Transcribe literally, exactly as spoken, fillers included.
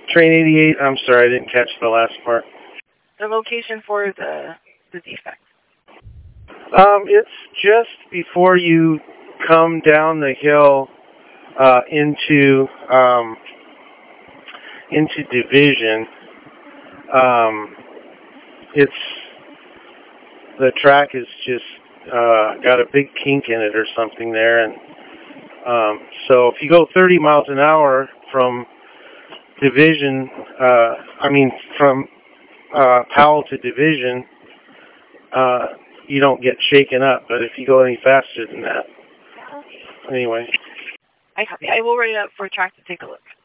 Train eighty-eight, I'm sorry, I didn't catch the last part. The location for the, the defect. Um, it's just before you come down the hill uh, into um, into Division. Um, it's the track is just uh, got a big kink in it or something there, and um, so if you go thirty miles an hour from Division, uh, I mean from uh, Powell to Division, uh, you don't get shaken up. But if you go any faster than that, anyway. I copy. I will write it up for a track to take a look.